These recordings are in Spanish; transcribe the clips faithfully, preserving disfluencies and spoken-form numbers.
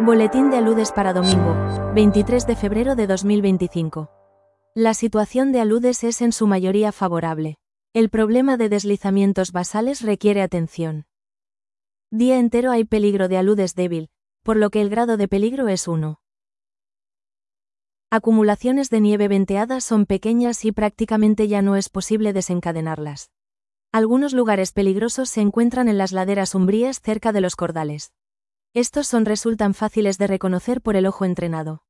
Boletín de aludes para domingo, veintitrés de febrero de dos mil veinticinco. La situación de aludes es en su mayoría favorable. El problema de deslizamientos basales requiere atención. Día entero hay peligro de aludes débil, por lo que el grado de peligro es uno. Acumulaciones de nieve venteadas son pequeñas y prácticamente ya no es posible desencadenarlas. Algunos lugares peligrosos se encuentran en las laderas umbrías cerca de los cordales. Estos son resultan fáciles de reconocer por el ojo entrenado.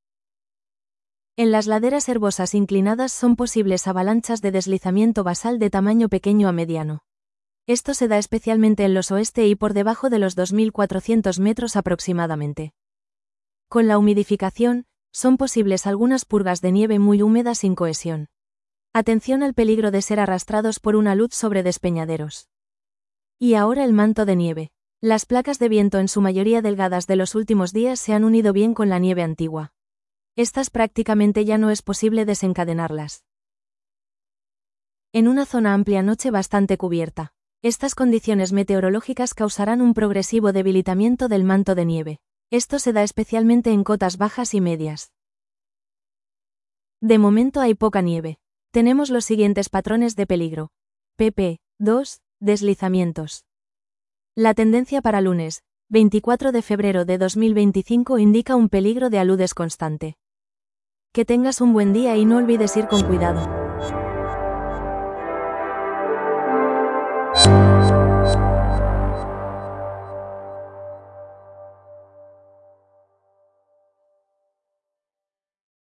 En las laderas herbosas inclinadas son posibles avalanchas de deslizamiento basal de tamaño pequeño a mediano. Esto se da especialmente en los oeste y por debajo de los dos mil cuatrocientos metros aproximadamente. Con la humidificación, son posibles algunas purgas de nieve muy húmeda sin cohesión. Atención al peligro de ser arrastrados por una luz sobre despeñaderos. Y ahora el manto de nieve. Las placas de viento en su mayoría delgadas de los últimos días se han unido bien con la nieve antigua. Estas prácticamente ya no es posible desencadenarlas. En una zona amplia noche bastante cubierta. Estas condiciones meteorológicas causarán un progresivo debilitamiento del manto de nieve. Esto se da especialmente en cotas bajas y medias. De momento hay poca nieve. Tenemos los siguientes patrones de peligro. P P dos, deslizamientos. La tendencia para lunes, veinticuatro de febrero de dos mil veinticinco indica un peligro de aludes constante. Que tengas un buen día y no olvides ir con cuidado.